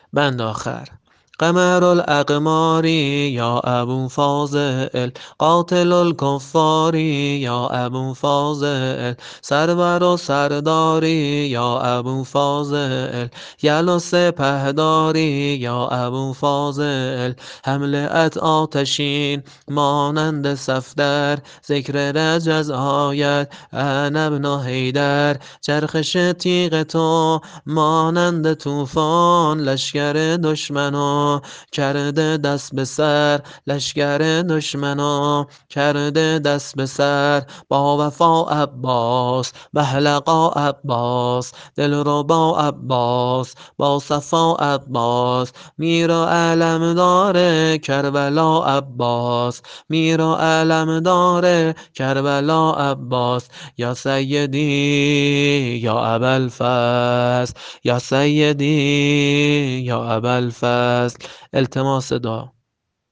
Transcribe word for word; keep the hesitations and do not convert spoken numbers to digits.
بند آخر. قمر الاقماری یا ابو فاضل، قاتل الکفاری یا ابو فاضل، سرور و سرداری یا ابو فاضل، یل و سپهداری یا ابو فاضل، حمله ات آتشین مانند صفدر، ذکر رجز آید انا ابن حیدر، چرخش تیغ تو مانند طوفان، لشکر دشمنا کرده دست به سر، لشکر دشمنا کرده دست به سر، با وفا عباس بهلقا عباس، دلربا عباس با صفا عباس، میرا علم داره کربلا عباس، میرا علم داره کربلا عباس، یا سیدی یا ابوالفضل، یا سیدی یا ابوالفضل. التماس دعا.